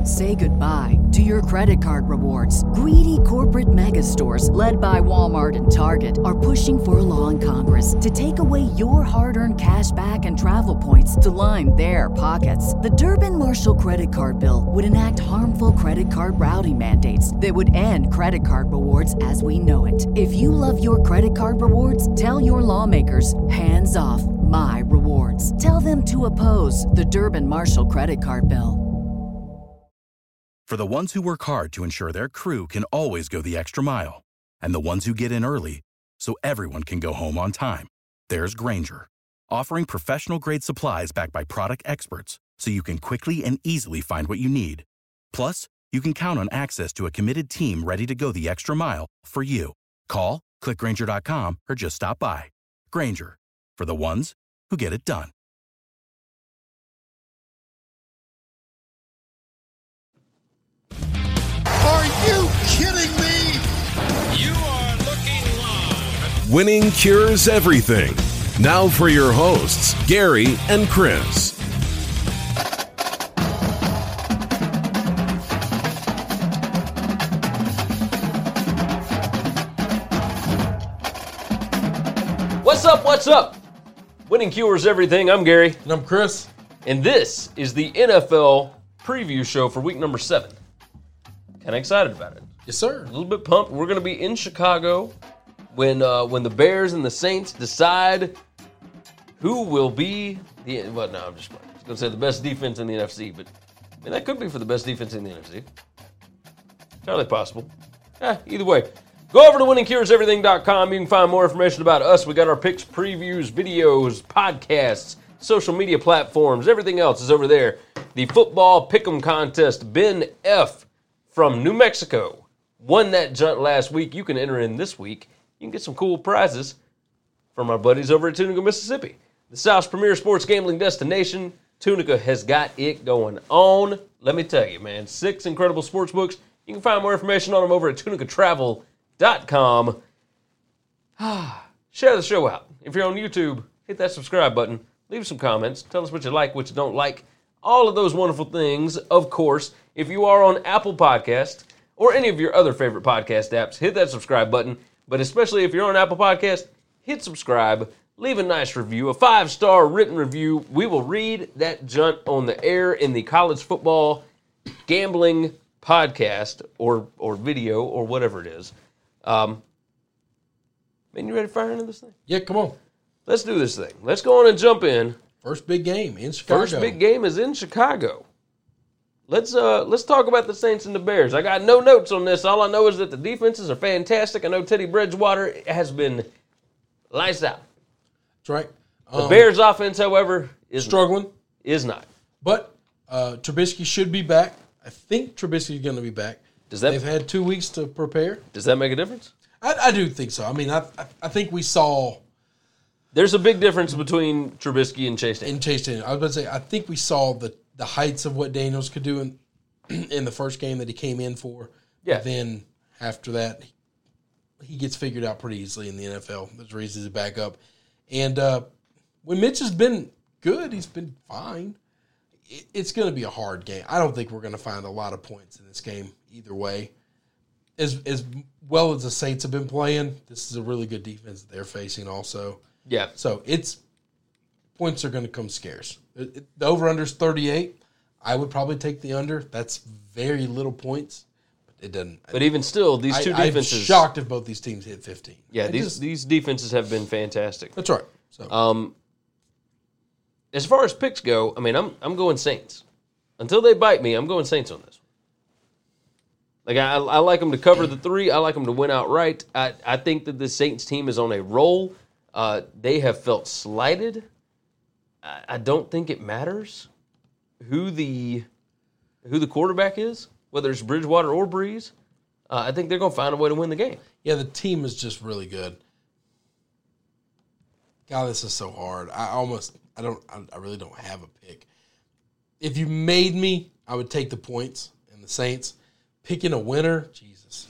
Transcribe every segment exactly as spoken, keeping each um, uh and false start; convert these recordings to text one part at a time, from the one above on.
Say goodbye to your credit card rewards. Greedy corporate mega stores, led by Walmart and Target, are pushing for a law in Congress to take away your hard-earned cash back and travel points to line their pockets. The Durbin-Marshall credit card bill would enact harmful credit card routing mandates that would end credit card rewards as we know it. If you love your credit card rewards, tell your lawmakers, hands off my rewards. Tell them to oppose the Durbin-Marshall credit card bill. For the ones who work hard to ensure their crew can always go the extra mile, and the ones who get in early so everyone can go home on time, there's Grainger, offering professional-grade supplies backed by product experts so you can quickly and easily find what you need. Plus, you can count on access to a committed team ready to go the extra mile for you. Call, click Grainger dot com, or just stop by. Grainger, for the ones who get it done. Are you kidding me? You are looking live. Winning cures everything. Now for your hosts, Gary and Chris. What's up, what's up? Winning cures everything. I'm Gary. And I'm Chris. And this is the N F L preview show for week number seven. Kind of excited about it. Yes, sir. A little bit pumped. We're going to be in Chicago when uh, when the Bears and the Saints decide who will be the, well, no, I'm just going to say the best defense in the N F C, but I mean, that could be for the best defense in the N F C. Entirely possible. Eh, either way. Go over to winning cures everything dot com. You can find more information about us. We got our picks, previews, videos, podcasts, social media platforms. Everything else is over there. The football pick'em contest. Ben F. from New Mexico won that junt last week. You can enter in this week. You can get some cool prizes from our buddies over at Tunica, Mississippi. The South's premier sports gambling destination. Tunica has got it going on. Let me tell you, man, six incredible sports books. You can find more information on them over at tunica travel dot com. Share the show out. If you're on YouTube, hit that subscribe button. Leave some comments. Tell us what you like, what you don't like. All of those wonderful things. Of course, if you are on Apple Podcast or any of your other favorite podcast apps, hit that subscribe button. But especially if you're on Apple Podcast, hit subscribe. Leave a nice review, a five-star written review. We will read that junt on the air in the college football gambling podcast or or video or whatever it is. Um, man, you ready to fire into this thing? Yeah, come on. Let's do this thing. Let's go on and jump in. First big game in Chicago. First big game is in Chicago. Let's uh let's talk about the Saints and the Bears. I got no notes on this. All I know is that the defenses are fantastic. I know Teddy Bridgewater has been lights out. That's right. The Um, Bears offense, however, is struggling. Not, is not. But uh, Trubisky should be back. I think Trubisky is going to be back. Does that, They've had two weeks to prepare. Does that make a difference? I, I do think so. I mean, I, I I think we saw There's a big difference between Trubisky and Chase Daniels. in Chase Daniels. I was about to say I think we saw the, the heights of what Daniels could do in in the first game that he came in for. Yeah. But then after that, he gets figured out pretty easily in the N F L. There's reasons to back up. And uh, when Mitch has been good, he's been fine. It, it's going to be a hard game. I don't think we're going to find a lot of points in this game either way. As as well as the Saints have been playing, this is a really good defense that they're facing also. Yeah. So it's points are going to come scarce. It, it, the over-under is thirty-eight. I would probably take the under. That's very little points. But it doesn't. But even still, these two I, defenses. I'm shocked if both these teams hit fifteen. Yeah, I these just, these defenses have been fantastic. That's right. So Um, as far as picks go, I mean, I'm I'm going Saints. Until they bite me, I'm going Saints on this one. Like I, I like them to cover the three. I like them to win outright. I, I think that the Saints team is on a roll. Uh, they have felt slighted. I, I don't think it matters who the who the quarterback is, whether it's Bridgewater or Breeze. Uh, I think they're going to find a way to win the game. yeah, the team is just really good. God, this is so hard. I almost, I don't, I, I really don't have a pick. If you made me, I would take the points and the Saints. Picking a winner, Jesus.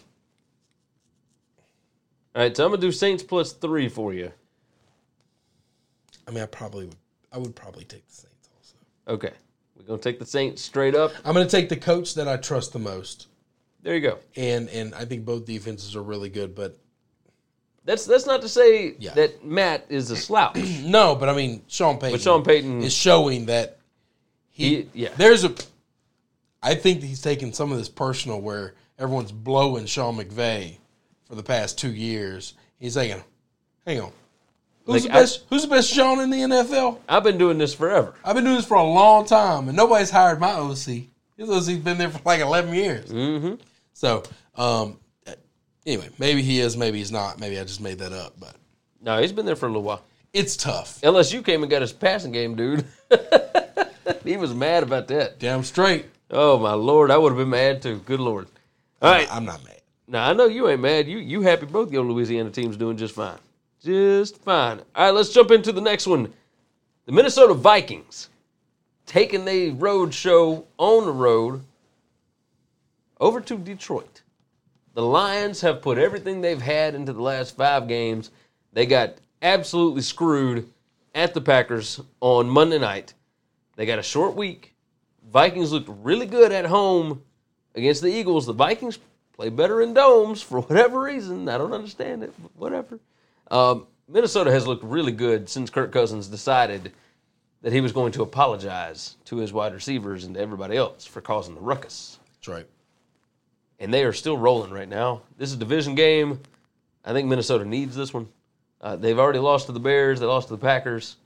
All right, so I'm going to do Saints plus three for you. I mean, I probably would, I would probably take the Saints also. Okay. We're going to take the Saints straight up. I'm going to take the coach that I trust the most. There you go. And and I think both defenses are really good, but That's that's not to say Yeah. that Matt is a slouch. no, but I mean, Sean Payton, But Sean Payton- is showing that he, He- yeah. there's a, I think he's taking some of this personal where everyone's blowing Sean McVay for the past two years. He's thinking, hang on, who's Like, the best? who's the best Sean in the N F L? I've been doing this forever. I've been doing this for a long time, and nobody's hired my O C. His O C's been there for like eleven years. Mm-hmm. So, um, anyway, maybe he is, maybe he's not. Maybe I just made that up, but No, he's been there for a little while. it's tough. L S U came and got his passing game, dude. He was mad about that. Damn straight. Oh, my Lord. I would have been mad, too. Good Lord. All right. I'm not mad. Now, I know you ain't mad. You you happy both your Louisiana teams doing just fine. Just fine. All right, let's jump into the next one. The Minnesota Vikings taking the road show on the road over to Detroit. The Lions have put everything they've had into the last five games. They got absolutely screwed at the Packers on Monday night. They got a short week. Vikings looked really good at home against the Eagles. The Vikings play better in domes for whatever reason. I don't understand it, but whatever. Um, Minnesota has looked really good since Kirk Cousins decided that he was going to apologize to his wide receivers and to everybody else for causing the ruckus. That's right. And they are still rolling right now. This is a division game. I think Minnesota needs this one. Uh, they've already lost to the Bears. They lost to the Packers.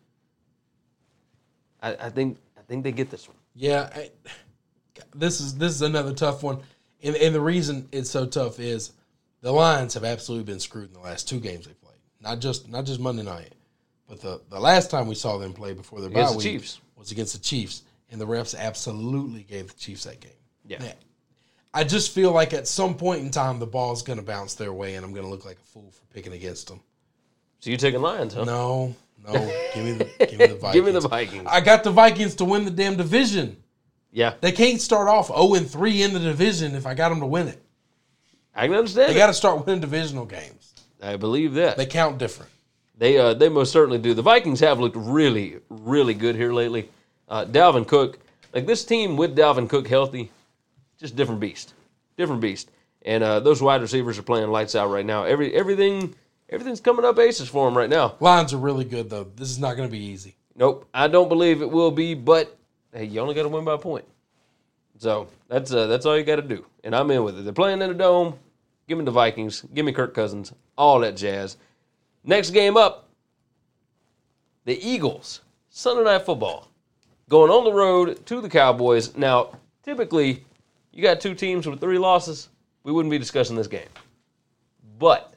I, I think I think they get this one. Yeah, I, this is this is another tough one, and, and the reason it's so tough is the Lions have absolutely been screwed in the last two games they played. Not just not just Monday night, but the, the last time we saw them play before their bye Against the week Chiefs. was against the Chiefs, and the refs absolutely gave the Chiefs that game. Yeah. Now, I just feel like at some point in time the ball's going to bounce their way, and I'm going to look like a fool for picking against them. So you taking Lions, huh? No, no, give me the give me the Vikings. Give me the Vikings. I got the Vikings to win the damn division. Yeah, They can't start off oh and three in the division if I got them to win it. I can understand. They it. got to start winning divisional games. I believe that. They count different. They uh, they most certainly do. The Vikings have looked really, really good here lately. Uh, Dalvin Cook, like this team with Dalvin Cook healthy, just different beast, different beast. And uh, those wide receivers are playing lights out right now. Every everything everything's coming up aces for them right now. Lions are really good, though. This is not going to be easy. Nope, I don't believe it will be. But hey, you only got to win by a point. So that's uh, that's all you got to do. And I'm in with it. They're playing in a dome. Give me the Vikings. Give me Kirk Cousins. All that jazz. Next game up, the Eagles, Sunday Night Football, going on the road to the Cowboys. Now, typically, you got two teams with three losses, we wouldn't be discussing this game. But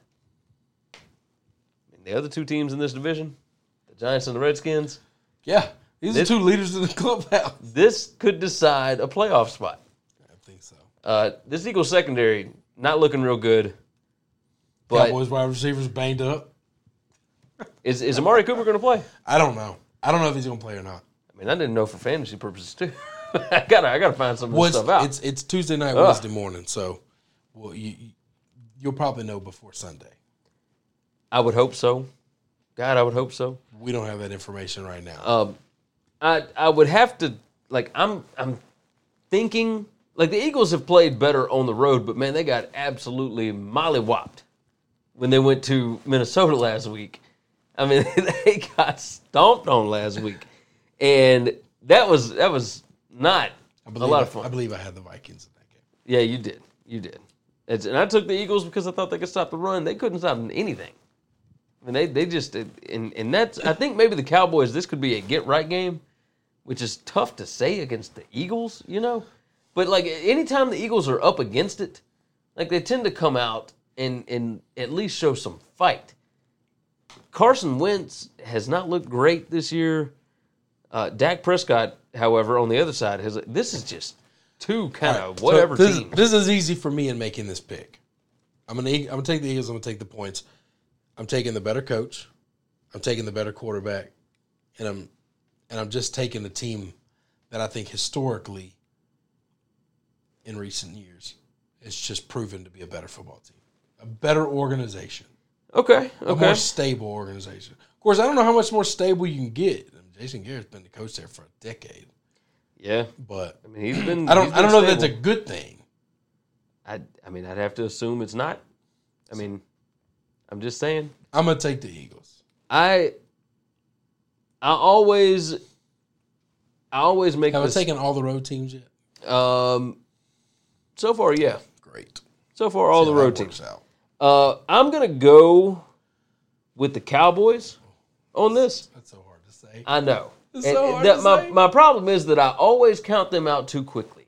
the other two teams in this division, the Giants and the Redskins, Yeah, these This- are two leaders in the clubhouse. this could decide a playoff spot. I think so. Uh, this Eagles secondary, not looking real good. But Cowboys wide receivers banged up. is, is Amari Cooper going to play? I don't know. I don't know if he's going to play or not. I mean, I didn't know for fantasy purposes, too. I got to I gotta find some of Well, this it's, stuff out. it's it's Tuesday night, Ugh. Wednesday morning, so well, you, you you'll probably know before Sunday. I would hope so. God, I would hope so. We don't have that information right now. Um, I I would have to like I'm I'm thinking like the Eagles have played better on the road, but man, they got absolutely mollywopped when they went to Minnesota last week. I mean, they got stomped on last week, and that was that was not I a believe lot I, of fun. I believe I had the Vikings in that game. Yeah, you did. You did. It's, and I took the Eagles because I thought they could stop the run. They couldn't stop anything. I mean, they they just and and that's I think maybe the Cowboys. This could be a get right game, which is tough to say against the Eagles, you know. But like anytime the Eagles are up against it, like they tend to come out and and at least show some fight. Carson Wentz has not looked great this year. Uh, Dak Prescott, however, on the other side, has this is just two kind All of right, whatever so this, teams. This is easy for me in making this pick. I'm gonna I'm gonna take the Eagles. I'm gonna take the points. I'm taking the better coach. I'm taking the better quarterback, and I'm and I'm just taking the team that I think historically, in recent years, it's just proven to be a better football team, a better organization, Okay, a okay. more stable organization. Of course, I don't know how much more stable you can get. Jason Garrett's been the coach there for a decade. Yeah, But I mean, he's been. I don't he's I don't been know if that's a stable. good thing. I I mean, I'd have to assume it's not. I mean, I'm just saying. I'm gonna take the Eagles. I I always I always make Have I this. taken all the road teams yet? Um, so far, yeah. Great. So far, all See the how road that works teams. out. Uh, I'm gonna go with the Cowboys on this. That's so hard to say. I know. It's And so hard that- to my say. my problem is that I always count them out too quickly.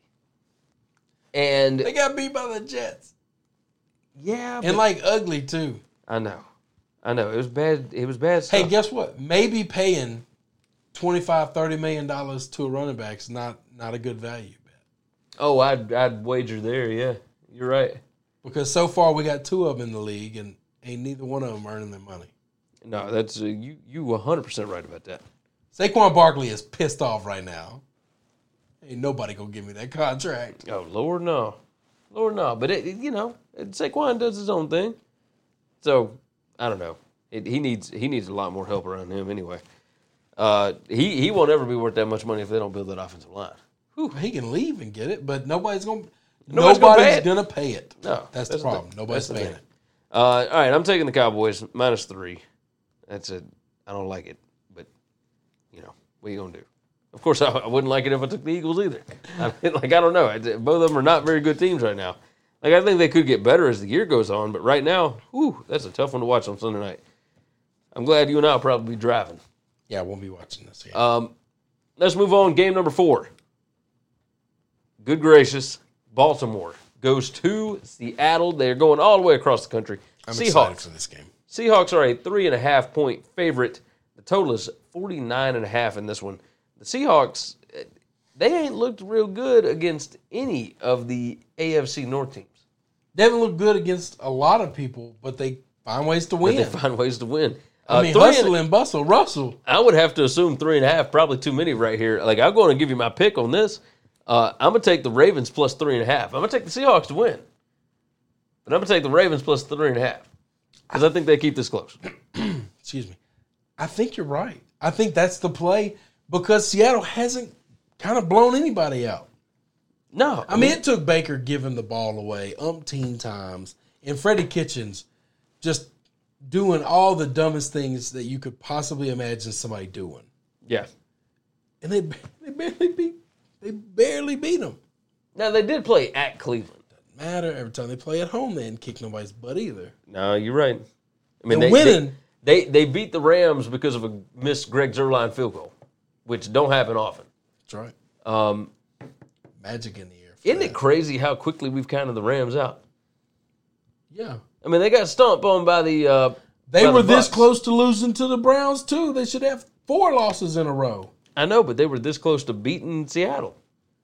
And They got beat by the Jets. yeah, And but- like ugly too. I know, I know it was bad. It was bad Hey, stuff. guess what? Maybe paying twenty-five, thirty million dollars to a running back is not not a good value bet. Oh, I'd I'd wager there. Yeah, you're right. Because so far we got two of them in the league and ain't neither one of them earning their money. No, that's uh, you. You one hundred percent right about that. Saquon Barkley is pissed off right now. Ain't nobody gonna give me that contract. Oh Lord, no, Lord, no. But it, it- you know, it, Saquon does his own thing. So I don't know. It, he needs he needs a lot more help around him anyway. Uh, he he won't ever be worth that much money if they don't build that offensive line. He can leave and get it, but nobody's gonna Nobody's nobody's, gonna pay it. gonna pay it. No, that's, that's the the problem. thing. Nobody's That's the paying thing. it. Uh, all right, I'm taking the Cowboys minus three. That's a I don't like it, but you know what are you gonna do? Of course, I, I wouldn't like it if I took the Eagles either. I mean, like I don't know, I, both of them are not very good teams right now. Like I think they could get better as the year goes on, but right now, whew, that's a tough one to watch on Sunday night. I'm glad you and I will probably be driving. Yeah, I won't be watching this. Yeah. Um, let's move on. Game number four. Good gracious, Baltimore goes to Seattle. They're going all the way across the country. I'm excited Seahawks. for this game. Seahawks are a three and a half point favorite. The total is forty-nine and a half in this one. The Seahawks, eh, they ain't looked real good against any of the A F C North teams. They haven't looked good against a lot of people, but they find ways to But win. they find ways to win. I Uh, mean, three hustle and- and bustle, Russell. I would have to assume three and a half, probably too many right here. Like, I'm going to give you my pick on this. Uh, I'm going to take the Ravens plus three and a half. I'm going to take the Seahawks to win. But I'm going to take the Ravens plus three and a half. Because I think they keep this close. Excuse me. I think you're right. I think that's the play because Seattle hasn't kind of blown anybody out. No. I mean, it took Baker giving the ball away umpteen times and Freddie Kitchens just doing all the dumbest things that you could possibly imagine somebody doing. yeah. And they, they barely beat they barely beat them. Now, they did play at Cleveland. Matter every time they play at home, they didn't kick nobody's butt either. No, you're right. I mean, They're they, winning. They, they they beat the Rams because of a missed Greg Zuerlein field goal, which don't happen often. That's right. Um, Magic in the air. for isn't that. it crazy how quickly we've counted the Rams out? Yeah. I mean, they got stomped on by the. Uh, They by the were this Bucs. close to losing to the Browns, too. They should have four losses in a row. I know, but they were this close to beating Seattle.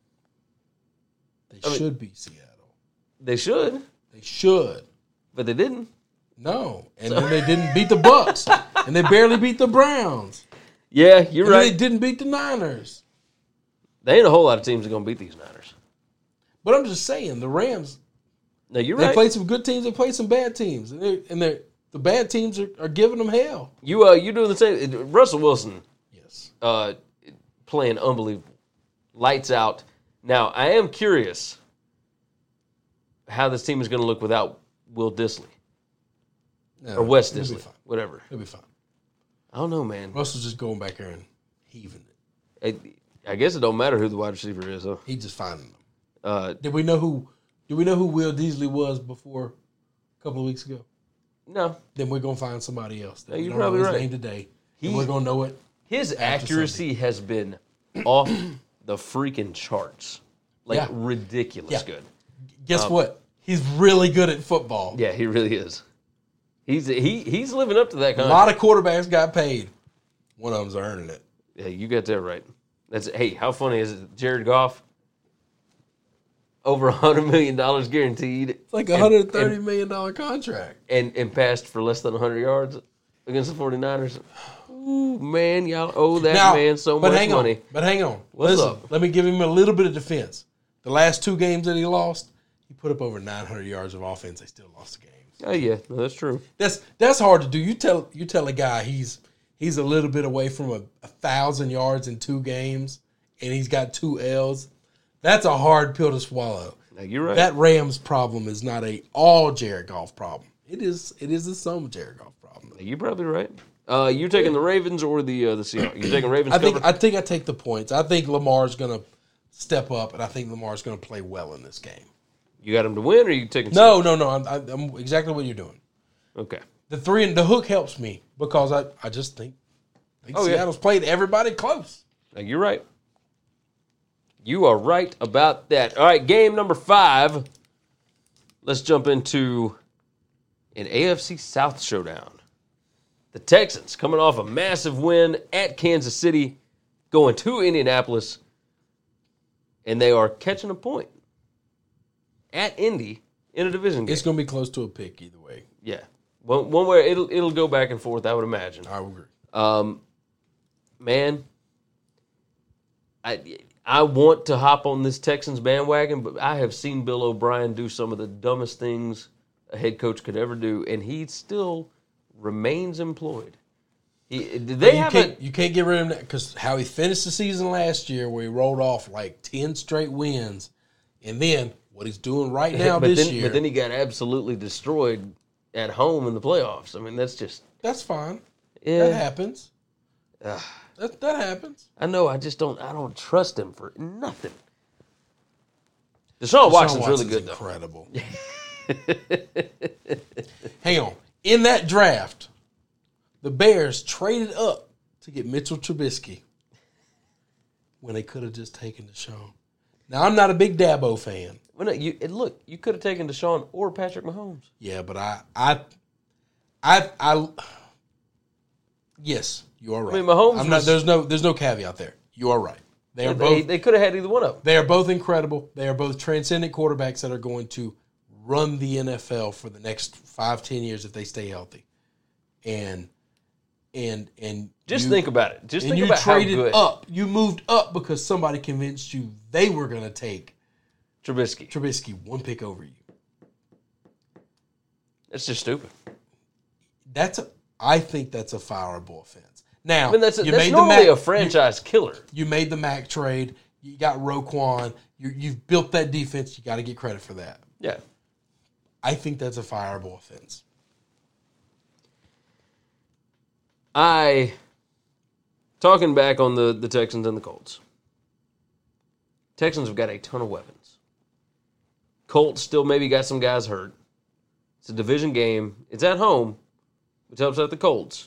They mean- should be Seattle. They should, They should. but they didn't. No. And then they didn't beat the Bucks. And they barely beat the Browns. Yeah, you're And then right. they didn't beat the Niners. There ain't a whole lot of teams that going to beat these Niners. But I'm just saying, the Rams, No, you're they right. played some good teams, they played some bad teams. And, they're, and they're, the bad teams are, are giving them hell. you uh, you doing the same. Russell Wilson Yes. uh, playing unbelievable, lights out. Now I am curious how this team is going to look without Will Disley No, or Wes he'll be Disley, fine. whatever. He'll be fine. I don't know, man. Russell's just going back there and heaving it. I, I guess it don't matter who the wide receiver is. Huh? He's just finding them. Uh, Did we know who? Did we know who Will Disley was before a couple of weeks ago? no, Then we're gonna find somebody else. That No, we you're don't know probably his right. name today. He- and we're gonna know it. his After accuracy has been off the freaking charts, like Yeah. ridiculous Yeah. good. Guess what? He's really good at football. Um, Yeah, he really is. He's he he's living up to that A kind. lot of quarterbacks got paid. One of them's earning it. Yeah, you got that right. That's hey, how funny is it? Jared Goff, over a hundred million dollars guaranteed. It's like a and- hundred thirty and, million dollar contract. and and passed for less than a hundred yards against the 49ers. Ooh, man, y'all owe that Now, man so but much hang money. on. But hang on. What's Listen, up? let me give him a little bit of defense. The last two games that he lost, he put up over nine hundred yards of offense. They still lost the games. Oh yeah, no, that's true. That's that's hard to do. You tell you tell a guy he's he's a little bit away from a, a thousand yards in two games, and he's got two L's, that's a hard pill to swallow. Now, you're right. That Rams problem is not a all Jared Goff problem. It is it is a some Jared Goff problem. You're probably right. Uh, you're taking the Ravens or the uh, the Seahawks? You're taking Ravens. I think cover? I think I take the points. I think Lamar's going to step up, and I think Lamar's going to play well in this game. You got him to win, or are you taking? No, no, no. I'm, I'm exactly what you're doing. Okay. The three and the hook helps me because I, I just think, I think Oh, yeah. Seattle's played everybody close. Now, you're right. You are right about that. All right, game number five. Let's jump into an A F C South showdown. The Texans coming off a massive win at Kansas City, going to Indianapolis, and they are catching a point at Indy in a division game. It's going to be close to a pick either way. Yeah. One, one where it'll it'll go back and forth, I would imagine. I agree. Um, man, I I want to hop on this Texans bandwagon, but I have seen Bill O'Brien do some of the dumbest things a head coach could ever do, and he still remains employed. He, they you have can't, a, you can't get rid of him because how he finished the season last year where he rolled off like ten straight wins, and then what he's doing right now but this then, year. But then he got absolutely destroyed at home in the playoffs. I mean, that's just that's fine. yeah. That happens. That, that happens. I know. I just don't. I don't trust him for nothing. Deshaun Watson's, Deshaun really good, though. Incredible. Hang on. In that draft, the Bears traded up to get Mitchell Trubisky when they could have just taken Deshaun. Now, I'm not a big Dabo fan. Well, no, you and look. You could have taken Deshaun or Patrick Mahomes. Yeah, but I, I, I, I yes, you are right. I mean, Mahomes I'm not. was- There's no. There's no caveat there. You are right. They are They, both. they could have had either one of them. They are both incredible. They are both transcendent quarterbacks that are going to run the N F L for the next five, ten years if they stay healthy. And and and Just you- think about it. Just and think you about how traded good up. You moved up because somebody convinced you they were going to take Trubisky. Trubisky one pick over you. That's just stupid. That's a. I think that's a fireable offense. Now, I mean, that's, a, you that's made the normally Mac- a franchise killer. You, you made the Mac trade. You got Roquan. You, you've built that defense. You got to get credit for that. Yeah. I think that's a fireable offense. I, talking back on the, the Texans and the Colts. Texans have got a ton of weapons. Colts still maybe got some guys hurt. It's a division game. It's at home, which helps out the Colts.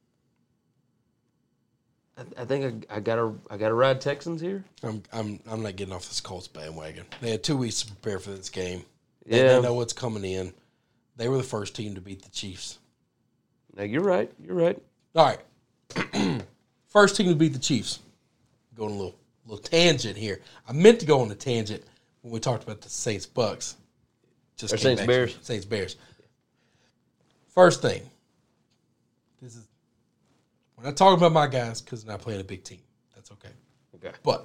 I, I think I, I gotta I gotta ride Texans here. I'm I'm I'm not getting off this Colts bandwagon. They had two weeks to prepare for this game. They, Yeah. they know what's coming in. They were the first team to beat the Chiefs. Now you're right. You're right. All right. First team to beat the Chiefs. Going a little little tangent here. I meant to go on a tangent when we talked about the Saints Bucks. Just Or came Saints back to Bears. me. Saints Bears. First thing. This is we're not talking about my guys because they're not playing a big team. That's okay. Okay. But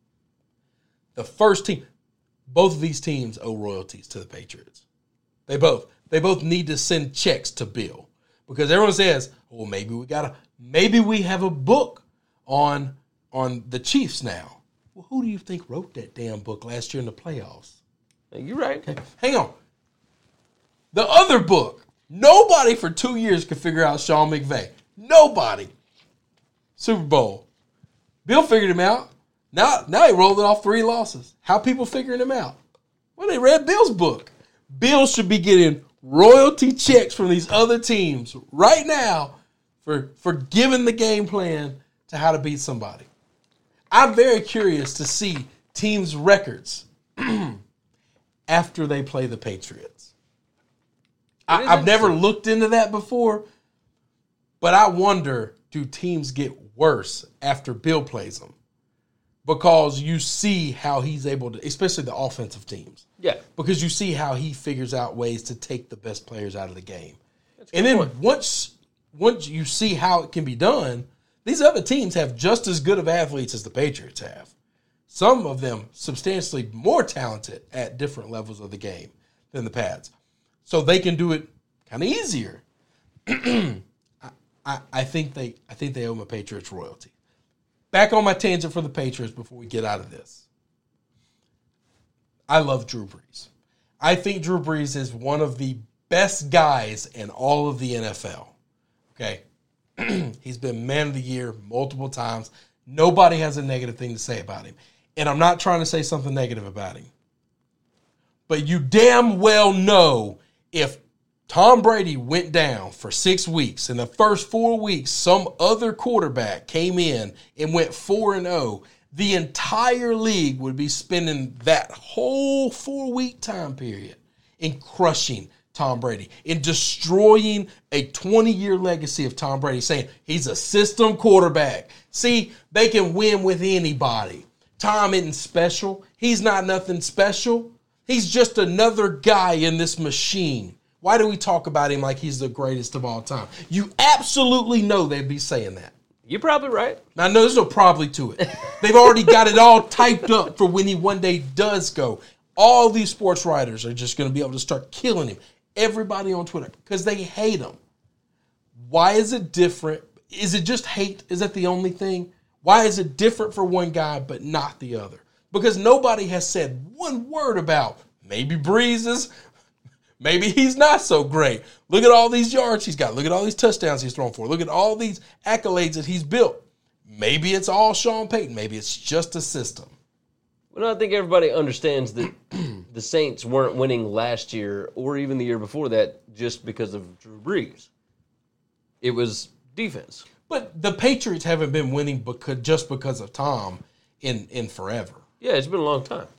the first team, both of these teams owe royalties to the Patriots. They both. They both need to send checks to Bill. Because everyone says, well, maybe we gotta maybe we have a book on on the Chiefs now. Well, who do you think wrote that damn book last year in the playoffs? Now, you're right. Hang on. The other book. Nobody for two years could figure out Sean McVay. Nobody. Super Bowl. Bill figured him out. Now, now he rolled it off three losses. How people figuring him out? Well, they read Bill's book. Bill should be getting royalty checks from these other teams right now for, for giving the game plan to how to beat somebody. I'm very curious to see teams' records after they play the Patriots. I, I've never looked into that before, but I wonder, do teams get worse after Bill plays them? Because you see how he's able to, especially the offensive teams. Yeah. Because you see how he figures out ways to take the best players out of the game. And then point. once once you see how it can be done, these other teams have just as good of athletes as the Patriots have. Some of them substantially more talented at different levels of the game than the Pats. So they can do it kind of easier. I, I, I think they I think they owe my Patriots royalty. back on my tangent for the Patriots before we get out of this. I love Drew Brees. I think Drew Brees is one of the best guys in all of the N F L. Okay. He's been man of the year multiple times. Nobody has a negative thing to say about him. And I'm not trying to say something negative about him. But you damn well know if Tom Brady went down for six weeks, in the first four weeks, some other quarterback came in and went four and oh, the entire league would be spending that whole four-week time period in crushing Tom Brady, in destroying a twenty-year legacy of Tom Brady, saying he's a system quarterback. See, they can win with anybody. Tom isn't special. He's not nothing special. He's just another guy in this machine. Why do we talk about him like he's the greatest of all time? You absolutely know they'd be saying that. You're probably right. Now, no, there's no probably to it. They've already got it all typed up for when he one day does go. All these sports writers are just going to be able to start killing him. Everybody on Twitter, because they hate him. Why is it different? Is it just hate? Is that the only thing? Why is it different for one guy but not the other? Because nobody has said one word about maybe Brees is, maybe he's not so great. Look at all these yards he's got. Look at all these touchdowns he's thrown for. Look at all these accolades that he's built. Maybe it's all Sean Payton. Maybe it's just a system. Well, I think everybody understands that the Saints weren't winning last year or even the year before that just because of Drew Brees. It was defense. But the Patriots haven't been winning because, just because of Tom in, in forever. Yeah, it's been a long time.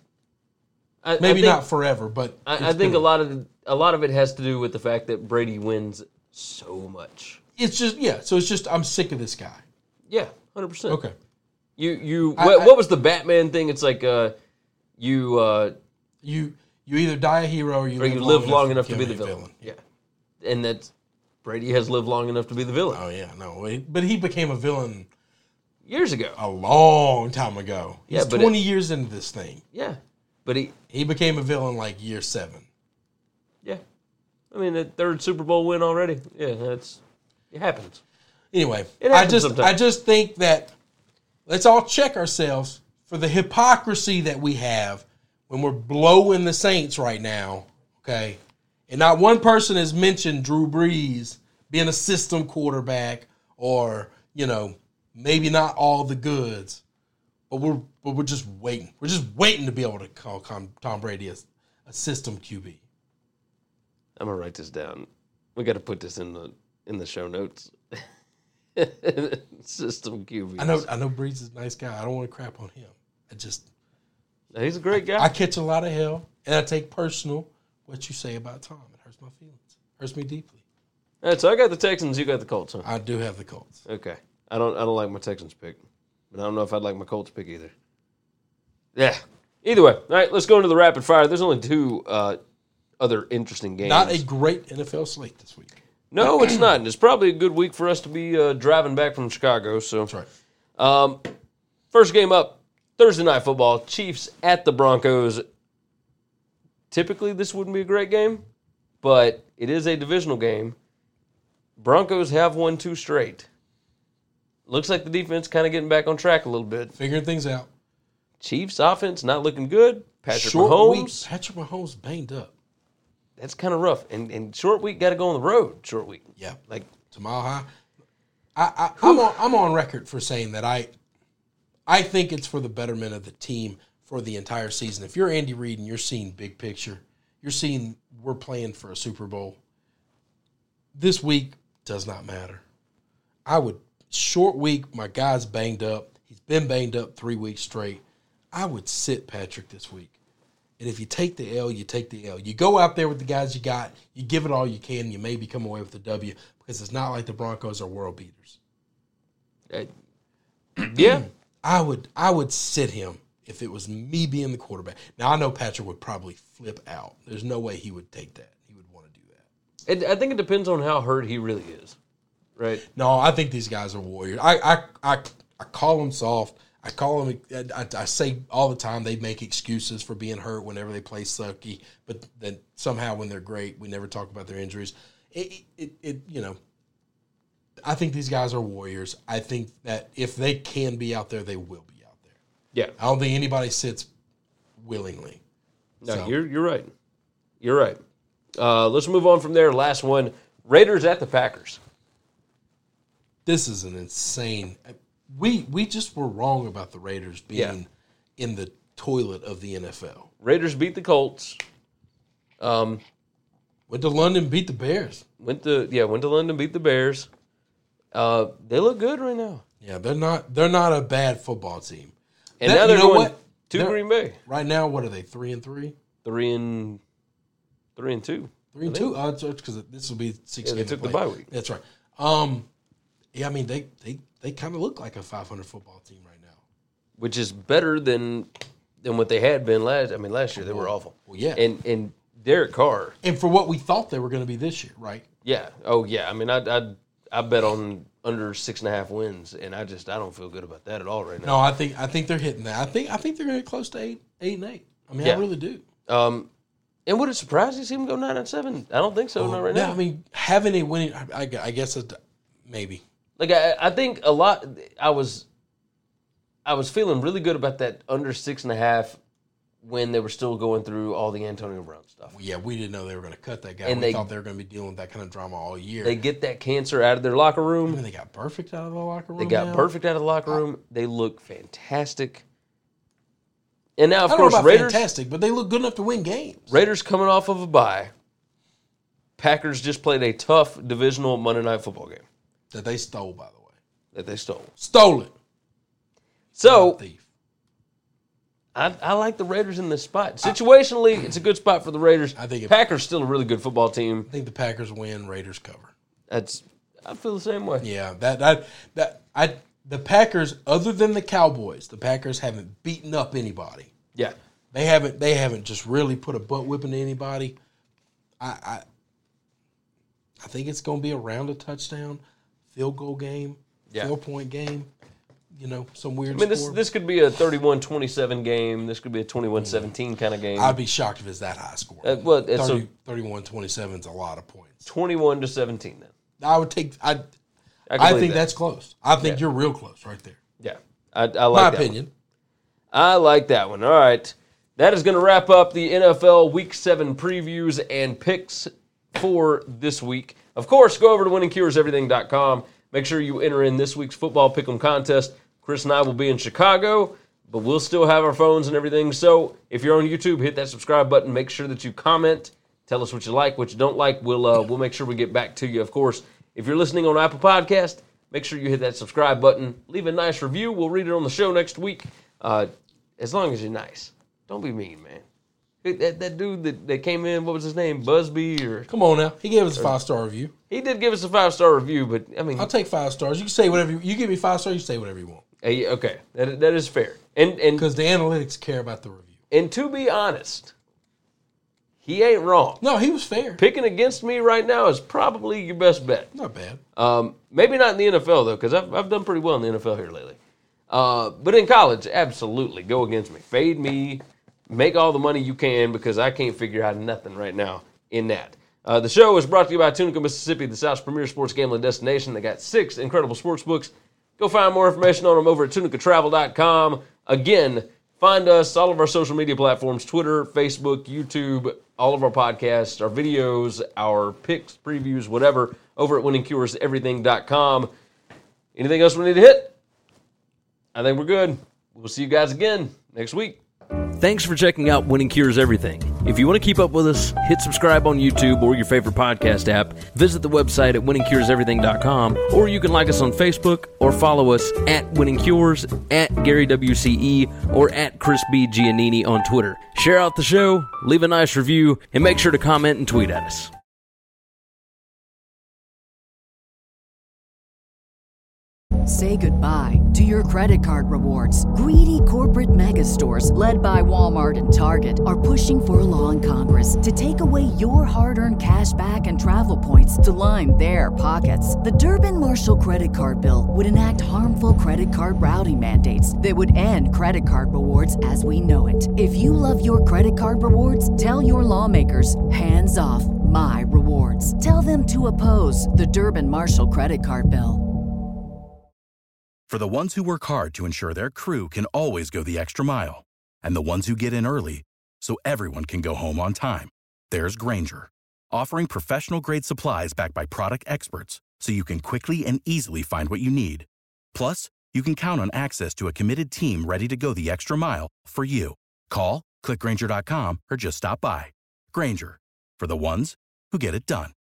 I, Maybe I think, not forever, but I, I think a lot of a lot of it has to do with the fact that Brady wins so much. It's just yeah. So it's just I'm sick of this guy. Yeah, one hundred percent. Okay. You you I, what, I, what was the Batman thing? It's like uh, you uh, you you either die a hero or you or live you long live enough, long enough to be become the a villain. Yeah, and that's Brady has lived long enough to be the villain. Oh yeah, no, but he became a villain years ago, a long time ago. He's yeah, but twenty it, years into this thing. Yeah, but he he became a villain like year seven. Yeah, I mean the third Super Bowl win already. Yeah, that's it happens. Anyway, it happens I just sometimes. I just think that let's all check ourselves for the hypocrisy that we have when we're blowing the Saints right now. Okay, and not one person has mentioned Drew Brees being a system quarterback or you know maybe not all the goods, but we're but we're just waiting. We're just waiting to be able to call Tom Brady a, a system Q B. I'm gonna write this down. We got to put this in the in the show notes. System Q B. I know. I know. Brees is a nice guy. I don't want to crap on him. I just. He's a great guy. I, I catch a lot of hell, and I take personal what you say about Tom. It hurts my feelings. It hurts me deeply. All right, so I got the Texans. You got the Colts, huh? I do have the Colts. Okay. I don't. I don't like my Texans pick, but I don't know if I'd like my Colts pick either. Yeah. Either way. All right. Let's go into the rapid fire. There's only two uh, other interesting games. Not a great N F L slate this week. No, it's not. And it's probably a good week for us to be uh, driving back from Chicago. So that's right. Um, first game up, Thursday Night Football, Chiefs at the Broncos. Typically, this wouldn't be a great game, but it is a divisional game. Broncos have won two straight. Looks like the defense kind of getting back on track a little bit. Figuring things out. Chiefs offense not looking good. Patrick Short Mahomes. Week, Patrick Mahomes banged up. That's kind of rough. And, and short week got to go on the road. Short week. Yeah. Like to Mile High. I, I, I'm, on, I'm on record for saying that I I think it's for the betterment of the team for the entire season. If you're Andy Reid and you're seeing big picture, you're seeing we're playing for a Super Bowl, this week does not matter. I would, short week, my guy's banged up. He's been banged up three weeks straight. I would sit Patrick this week. And if you take the L, you take the L. You go out there with the guys you got, you give it all you can, you maybe come away with the W because it's not like the Broncos are world beaters. Uh, yeah. I would I would sit him if it was me being the quarterback. Now, I know Patrick would probably flip out. There's no way he would take that. He would want to do that. It, I think it depends on how hurt he really is, right? No, I think these guys are warriors. I I, I, I call them soft. I call them, I, I say all the time they make excuses for being hurt whenever they play sucky, but then somehow when they're great, we never talk about their injuries. It, it, it you know, I think these guys are warriors. I think that if they can be out there, they will be out there. Yeah. I don't think anybody sits willingly. No, So, you're you're right. You're right. Uh, let's move on from there. Last one. Raiders at the Packers. this is an insane. We we just were wrong about the Raiders being Yeah. in the toilet of the N F L. Raiders beat the Colts. Um, Went to London, beat the Bears. went to yeah, went to London, beat the Bears. Uh, they look good right now. Yeah, they're not they're not a bad football team. And That- now they're you know going what? to They're- Green Bay. Right now, what are they? Three and three. Three and three and two. Three and two. Uh, because this will be six. Yeah, they games took the play. bye week. That's right. Um, yeah, I mean they they they kind of look like a five hundred football team right now. Which is better than than what they had been last. I mean, last year they were awful. Well, yeah. And and Derek Carr. And for what we thought they were going to be this year, right? Yeah. Oh yeah. I mean, I I I bet on under six and a half wins, and I just I don't feel good about that at all right now. No, I think I think they're hitting that. I think I think they're going to get close to eight eight and eight. I mean, Yeah. I really do. Um, and would it surprise you to see them go nine and seven? I don't think so. not right yeah, now. I mean, having a winning, I, I, I guess it, maybe. Like I, I think a lot. I was, I was feeling really good about that under six and a half when they were still going through all the Antonio Brown stuff. Yeah, we didn't know they were going to cut that guy. And we they- thought they were going to be dealing with that kind of drama all year. They get that cancer out of their locker I room. mean, they got perfect out of the locker room. They got now. perfect out of the locker room. They look fantastic. And now, of I don't course, know about Raiders. fantastic, but they look good enough to win games. Raiders coming off of a bye. Packers just played a tough divisional Monday Night Football game That they stole, by the way. that they stole. Stole it. So Thief. I, I like the Raiders in this spot. Situationally, it's a good spot for the Raiders. I think it- Packers still a really good football team. I think the Packers win, Raiders cover. That's I feel the same way. Yeah, that that that I the Packers, other than the Cowboys, the Packers haven't beaten up anybody. Yeah. They haven't. They haven't just really put a butt whipping to anybody. I, I, I think it's going to be around a touchdown, field goal game, Yeah. field point game. You know, some weird. I mean, this score. this could be a thirty-one twenty-seven game. This could be a twenty-one seventeen kind of game. I'd be shocked if it's that high score. Uh, well, it's thirty, a- thirty-one twenty-seven is a lot of points. twenty-one to seventeen then. I would take. I. I, can I believe think that. that's close. I think Yeah. you're real close right there. Yeah. I, I like My that one. opinion. I like that one. All right. That is going to wrap up the N F L Week seven previews and picks for this week. Of course, go over to winning cures everything dot com. Make sure you enter in this week's football pick'em contest. Chris and I will be in Chicago, but we'll still have our phones and everything. So if you're on YouTube, hit that subscribe button. Make sure that you comment. Tell us what you like, what you don't like. We'll uh, we'll make sure we get back to you, of course. If you're listening on Apple Podcast, make sure you hit that subscribe button. Leave a nice review. We'll read it on the show next week. Uh, as long as you're nice. Don't be mean, man. That, that dude that, that came in, what was his name? Busby? or Come on now. He gave us a five star review. He did give us a five-star review, but, I mean, I'll take five stars. You can say whatever. You, you give me five stars. You say whatever you want hey, okay, that, that is fair. And, and, because the analytics care about the review. and to be honest, he ain't wrong. No, he was fair. Picking against me right now is probably your best bet. Not bad. Um, maybe not in the N F L, though, because I've, I've done pretty well in the N F L here lately. Uh, but in college, absolutely, go against me. Fade me. Make all the money you can because I can't figure out nothing right now in that. Uh, the show is brought to you by Tunica, Mississippi, the South's premier sports gambling destination. They got six incredible sports books. Go find more information on them over at tunica travel dot com. Again, find us, all of our social media platforms, Twitter, Facebook, YouTube, all of our podcasts, our videos, our picks, previews, whatever, over at winning cures everything dot com. Anything else we need to hit? I think we're good. We'll see you guys again next week. Thanks for checking out Winning Cures Everything. If you want to keep up with us, hit subscribe on YouTube or your favorite podcast app. Visit the website at winning cures everything dot com, or you can like us on Facebook or follow us at Winning Cures, at Gary W C E, or at Chris B. Giannini on Twitter. Share out the show, leave a nice review, and make sure to comment and tweet at us. Say goodbye to your credit card rewards. Greedy corporate mega stores, led by Walmart and Target, are pushing for a law in Congress to take away your hard-earned cash back and travel points to line their pockets. The Durbin-Marshall credit card bill would enact harmful credit card routing mandates that would end credit card rewards as we know it. If you love your credit card rewards, tell your lawmakers, hands off my rewards. Tell them to oppose the Durbin-Marshall credit card bill. For the ones who work hard to ensure their crew can always go the extra mile, and the ones who get in early so everyone can go home on time, there's Grainger, offering professional-grade supplies backed by product experts so you can quickly and easily find what you need. Plus, you can count on access to a committed team ready to go the extra mile for you. Call, click Grainger dot com, or just stop by. Grainger, for the ones who get it done.